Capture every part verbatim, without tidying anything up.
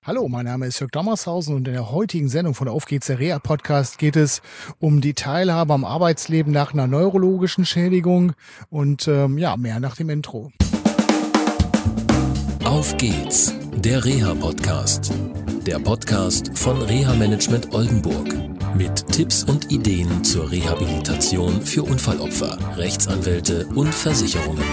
Hallo, mein Name ist Jörg Dommershausen und in der heutigen Sendung von Auf geht's, der Reha-Podcast, geht es um die Teilhabe am Arbeitsleben nach einer neurologischen Schädigung und ähm, ja, mehr nach dem Intro. Auf geht's, der Reha-Podcast. Der Podcast von Reha-Management Oldenburg. Mit Tipps und Ideen zur Rehabilitation für Unfallopfer, Rechtsanwälte und Versicherungen.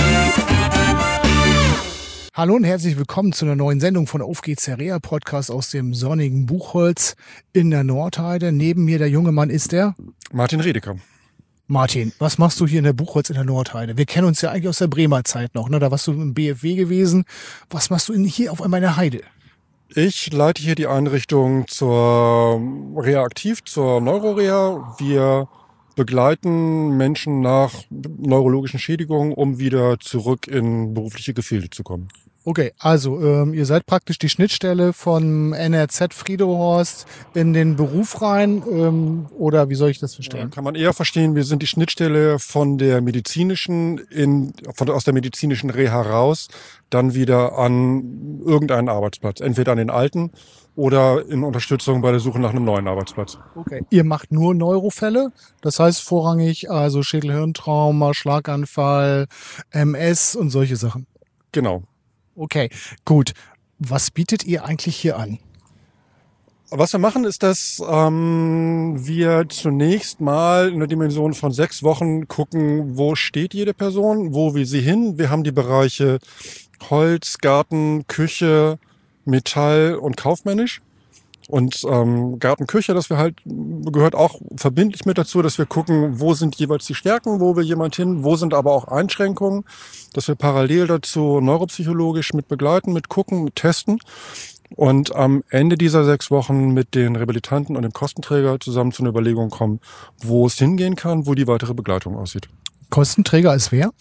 Hallo und herzlich willkommen zu einer neuen Sendung von Auf geht's, der Reha-Podcast aus dem sonnigen Buchholz in der Nordheide. Neben mir der junge Mann ist der Martin Redeker. Martin, was machst du hier in der Buchholz in der Nordheide? Wir kennen uns ja eigentlich aus der Bremer Zeit noch, ne? Da warst du im B F W gewesen. Was machst du hier auf einmal in der Heide? Ich leite hier die Einrichtung zur Reha aktiv, zur Neuroreha. Wir begleiten Menschen nach neurologischen Schädigungen, um wieder zurück in berufliche Gefilde zu kommen. Okay, also ähm, ihr seid praktisch die Schnittstelle von N R Z Friedehorst in den Beruf rein, ähm, oder wie soll ich das verstehen? Ja, kann man eher verstehen, wir sind die Schnittstelle von der medizinischen, in, von, aus der medizinischen Reha raus, dann wieder an irgendeinen Arbeitsplatz, entweder an den alten oder in Unterstützung bei der Suche nach einem neuen Arbeitsplatz. Okay. Ihr macht nur Neurofälle, das heißt vorrangig also Schädel-Hirntrauma, Schlaganfall, M S und solche Sachen. Genau. Okay, gut. Was bietet ihr eigentlich hier an? Was wir machen, ist, dass ähm, wir zunächst mal in der Dimension von sechs Wochen gucken, wo steht jede Person, wo will sie hin. Wir haben die Bereiche Holz, Garten, Küche, Metall und kaufmännisch. Und ähm, Garten, Küche, das wir halt gehört auch verbindlich mit dazu, dass wir gucken, wo sind jeweils die Stärken, wo will jemand hin, wo sind aber auch Einschränkungen, dass wir parallel dazu neuropsychologisch mit begleiten, mit gucken, mit testen und am Ende dieser sechs Wochen mit den Rehabilitanten und dem Kostenträger zusammen zu einer Überlegung kommen, wo es hingehen kann, wo die weitere Begleitung aussieht. Kostenträger ist wer?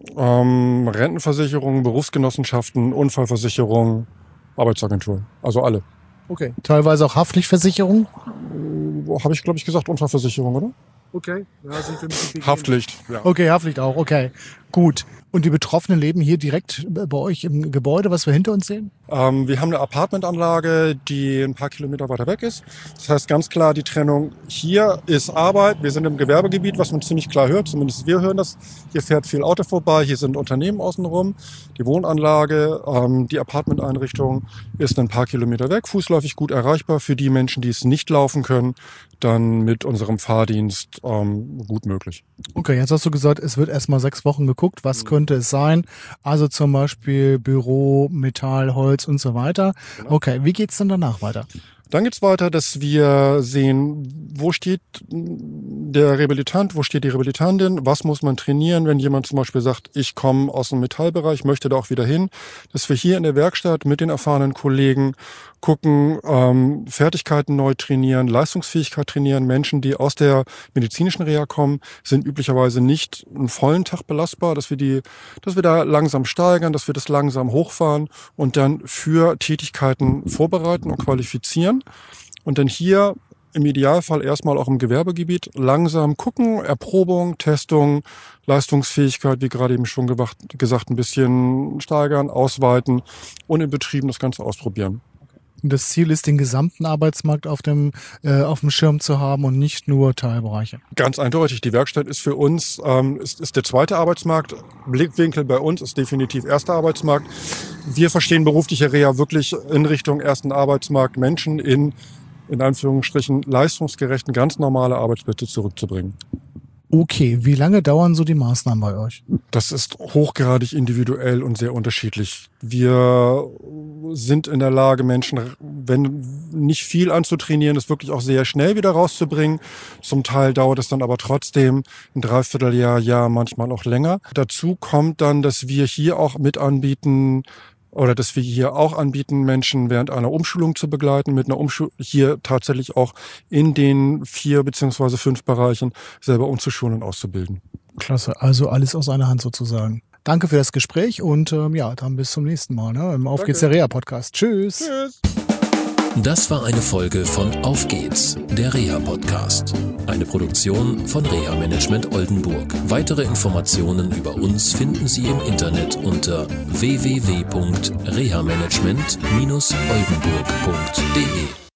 Ähm, Rentenversicherung, Berufsgenossenschaften, Unfallversicherung, Arbeitsagentur, also alle. Okay. Teilweise auch Haftpflichtversicherung? Habe ich, glaube ich, gesagt, Unfallversicherung, oder? Okay. Ja, sind wir ein Haftpflicht, ja. Okay, Haftpflicht auch, okay. Gut. Und die Betroffenen leben hier direkt bei euch im Gebäude, was wir hinter uns sehen? Ähm, wir haben eine Apartmentanlage, die ein paar Kilometer weiter weg ist. Das heißt ganz klar die Trennung, hier ist Arbeit, wir sind im Gewerbegebiet, was man ziemlich klar hört, zumindest wir hören das. Hier fährt viel Auto vorbei, hier sind Unternehmen außenrum. Die Wohnanlage, ähm, die Apartmenteinrichtung ist ein paar Kilometer weg, fußläufig gut erreichbar. Für die Menschen, die es nicht laufen können, dann mit unserem Fahrdienst ähm, gut möglich. Okay, jetzt hast du gesagt, es wird erstmal sechs Wochen geguckt, was mhm. könnte es sein? Also zum Beispiel Büro, Metall, Holz und so weiter. Genau. Okay, wie geht's dann danach weiter? Dann geht's weiter, dass wir sehen, wo steht der Rehabilitant, wo steht die Rehabilitantin, was muss man trainieren, wenn jemand zum Beispiel sagt, ich komme aus dem Metallbereich, möchte da auch wieder hin, dass wir hier in der Werkstatt mit den erfahrenen Kollegen gucken, ähm, Fertigkeiten neu trainieren, Leistungsfähigkeit trainieren. Menschen, die aus der medizinischen Reha kommen, sind üblicherweise nicht einen vollen Tag belastbar, dass wir die, dass wir da langsam steigern, dass wir das langsam hochfahren und dann für Tätigkeiten vorbereiten und qualifizieren. Und dann hier im Idealfall erstmal auch im Gewerbegebiet langsam gucken, Erprobung, Testung, Leistungsfähigkeit, wie gerade eben schon gesagt, ein bisschen steigern, ausweiten und im Betrieb das Ganze ausprobieren. Und das Ziel ist, den gesamten Arbeitsmarkt auf dem, äh, auf dem Schirm zu haben und nicht nur Teilbereiche. Ganz eindeutig. Die Werkstatt ist für uns, ähm, ist, ist der zweite Arbeitsmarkt. Blickwinkel bei uns ist definitiv erster Arbeitsmarkt. Wir verstehen berufliche Reha wirklich in Richtung ersten Arbeitsmarkt, Menschen in, in Anführungsstrichen, leistungsgerechten, ganz normale Arbeitsplätze zurückzubringen. Okay, wie lange dauern so die Maßnahmen bei euch? Das ist hochgradig individuell und sehr unterschiedlich. Wir sind in der Lage, Menschen, wenn nicht viel anzutrainieren, es wirklich auch sehr schnell wieder rauszubringen. Zum Teil dauert es dann aber trotzdem ein Dreivierteljahr, Jahr, manchmal auch länger. Dazu kommt dann, dass wir hier auch mit anbieten, oder dass wir hier auch anbieten, Menschen während einer Umschulung zu begleiten, mit einer Umschulung hier tatsächlich auch in den vier beziehungsweise fünf Bereichen selber umzuschulen und auszubilden. Klasse, also alles aus einer Hand sozusagen. Danke für das Gespräch und ähm, ja, dann bis zum nächsten Mal, ne? Im Auf geht's, der Reha-Podcast. Tschüss. Tschüss. Das war eine Folge von Auf geht's, der Reha-Podcast. Eine Produktion von Reha Management Oldenburg. Weitere Informationen über uns finden Sie im Internet unter w w w punkt reha management dash oldenburg punkt de.